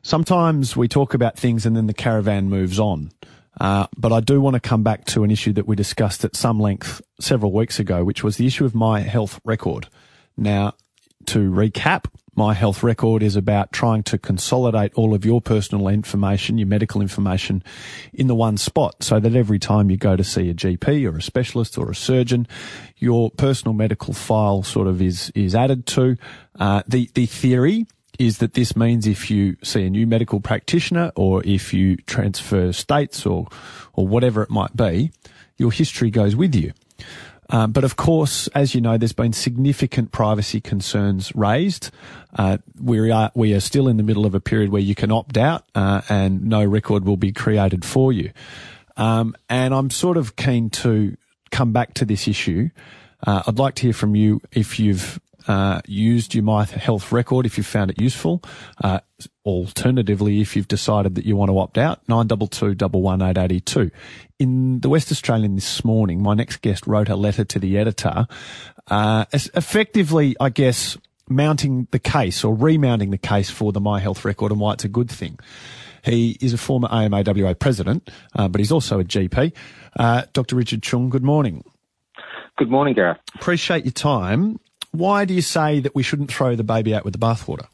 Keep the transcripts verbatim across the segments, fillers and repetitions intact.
Sometimes we talk about things and then the caravan moves on. Uh, but I do want to come back to an issue that we discussed at some length several weeks ago, which was the issue of My Health Record. Now, to recap, My Health Record is about trying to consolidate all of your personal information, your medical information, in the one spot so that every time you go to see a G P or a specialist or a surgeon, your personal medical file sort of is, is added to. Uh, the, the theory is that this means if you see a new medical practitioner or if you transfer states or, or whatever it might be, your history goes with you. Um, but of course, as you know, there's been significant privacy concerns raised. Uh, we are, we are still in the middle of a period where you can opt out, uh, and no record will be created for you. Um, and I'm sort of keen to come back to this issue. Uh, I'd like to hear from you if you've Uh, used your My Health Record, if you've found it useful. Uh, alternatively, if you've decided that you want to opt out, nine two two, one one eight eight two. In the West Australian this morning, my next guest wrote a letter to the editor, uh, effectively, I guess, mounting the case or remounting the case for the My Health Record and why it's a good thing. He is a former A M A W A president, uh, but he's also a G P. Uh, Doctor Richard Cheung, good morning. Good morning, Gareth. Appreciate your time. Why do you say that we shouldn't throw the baby out with the bathwater?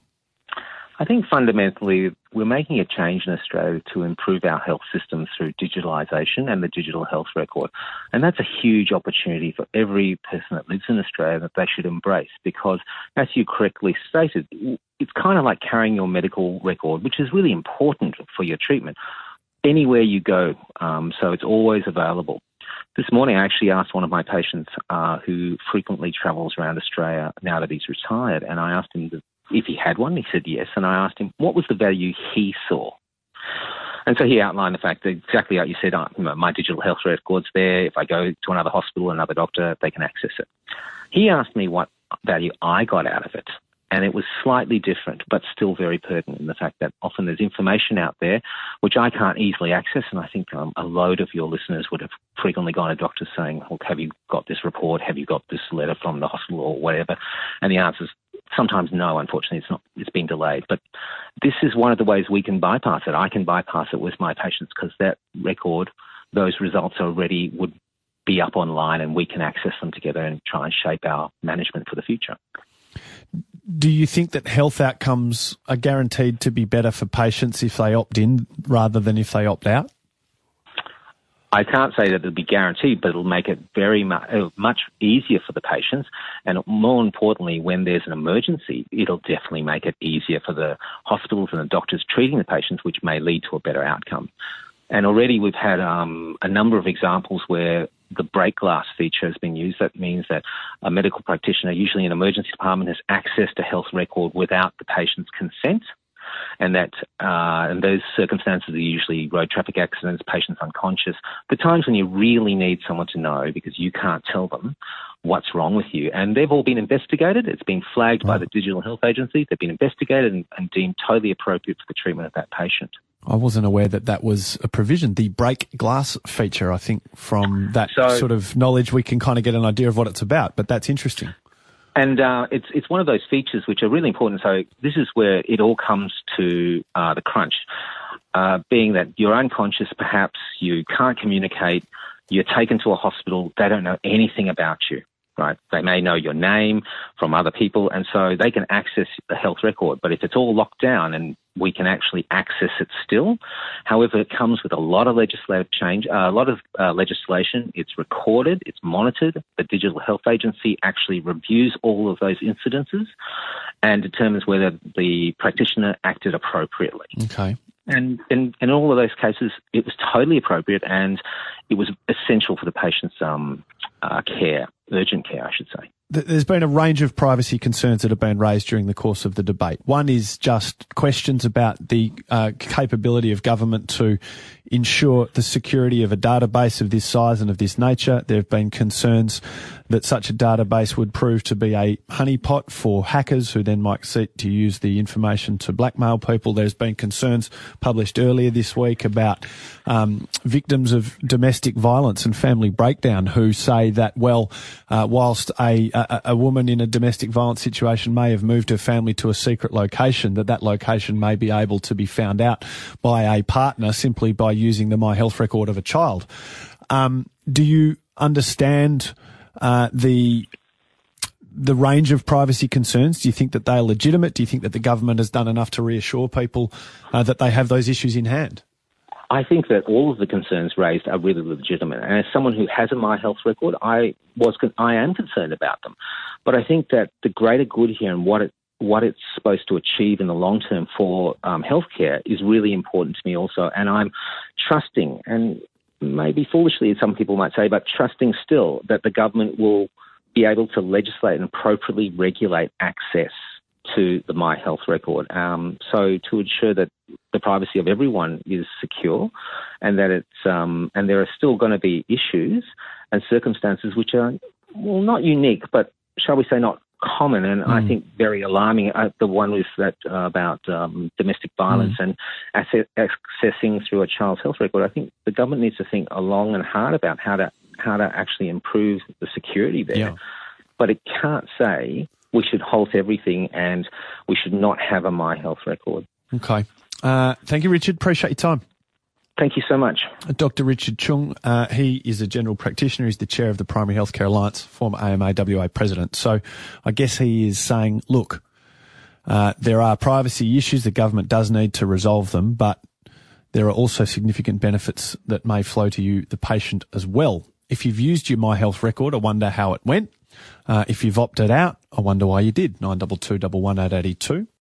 I think fundamentally we're making a change in Australia to improve our health systems through digitalisation and the digital health record. And that's a huge opportunity for every person that lives in Australia that they should embrace because, as you correctly stated, it's kind of like carrying your medical record, which is really important for your treatment, anywhere you go. Um, so it's always available. This morning, I actually asked one of my patients uh, who frequently travels around Australia now that he's retired, and I asked him if he had one. He said yes, and I asked him what was the value he saw. And so he outlined the fact that exactly like you said, uh, my digital health record's there. If I go to another hospital, another doctor, they can access it. He asked me what value I got out of it. And it was slightly different, but still very pertinent in the fact that often there's information out there which I can't easily access. And I think um, a load of your listeners would have frequently gone to doctors saying, well, have you got this report? Have you got this letter from the hospital or whatever? And the answer is sometimes no, unfortunately. It's not. It's been delayed. But this is one of the ways we can bypass it. I can bypass it with my patients because that record, those results already would be up online and we can access them together and try and shape our management for the future. Do you think that health outcomes are guaranteed to be better for patients if they opt in rather than if they opt out? I can't say that it'll be guaranteed, but it'll make it very mu- much easier for the patients. And more importantly, when there's an emergency, it'll definitely make it easier for the hospitals and the doctors treating the patients, which may lead to a better outcome. And already we've had um, a number of examples where the break glass feature has been used. That means that a medical practitioner, usually an emergency department, has access to health record without the patient's consent. And that uh, in those circumstances are usually road traffic accidents, patients unconscious, the times when you really need someone to know because you can't tell them what's wrong with you. And they've all been investigated. It's been flagged wow. by the Digital Health Agency. They've been investigated and, and deemed totally appropriate for the treatment of that patient. I wasn't aware that that was a provision. The break glass feature, I think from that so, sort of knowledge, we can kind of get an idea of what it's about, but that's interesting. And uh, it's it's one of those features which are really important. So this is where it all comes to uh, the crunch, uh, being that you're unconscious, perhaps you can't communicate, you're taken to a hospital, they don't know anything about you. Right. They may know your name from other people, and so they can access the health record. But if it's all locked down and we can actually access it still, however, it comes with a lot of legislative change, uh, a lot of uh, legislation. It's recorded, it's monitored. The Digital Health Agency actually reviews all of those incidences and determines whether the practitioner acted appropriately. Okay. And in, in all of those cases, it was totally appropriate and it was essential for the patient's um, uh, care, urgent care, I should say. There's been a range of privacy concerns that have been raised during the course of the debate. One is just questions about the uh, capability of government to ensure the security of a database of this size and of this nature. There have been concerns that such a database would prove to be a honeypot for hackers who then might seek to use the information to blackmail people. There's been concerns published earlier this week about um, victims of domestic violence and family breakdown who say that, well, uh, whilst a, a, a woman in a domestic violence situation may have moved her family to a secret location, that that location may be able to be found out by a partner simply by using the My Health record of a child. Um, do you understand uh, the the range of privacy concerns? Do you think that they are legitimate? Do you think that the government has done enough to reassure people uh, that they have those issues in hand? I think that all of the concerns raised are really legitimate. And as someone who has a My Health record, I was I am concerned about them. But I think that the greater good here and what it what it's supposed to achieve in the long term for um, healthcare is really important to me also. And I'm trusting, and maybe foolishly, some people might say, but trusting still that the government will be able to legislate and appropriately regulate access to the My Health record. Um, so to ensure that the privacy of everyone is secure, and that it's um, and there are still going to be issues and circumstances which are, well, not unique, but shall we say not common, and mm. I think very alarming. Uh, the one was that uh, about um, domestic violence mm. and asset, accessing through a child's health record. I think the government needs to think long and hard about how to how to actually improve the security there. Yeah. But it can't say we should halt everything and we should not have a My Health record. Okay. Uh, thank you, Richard. Appreciate your time. Thank you so much. Doctor Richard Cheung, uh, he is a general practitioner. He's the chair of the Primary Healthcare Alliance, former A M A W A president. So I guess he is saying, look, uh, there are privacy issues. The government does need to resolve them, but there are also significant benefits that may flow to you, the patient, as well. If you've used your My Health record, I wonder how it went. Uh, if you've opted out, I wonder why you did. nine two two, one one eight eight two.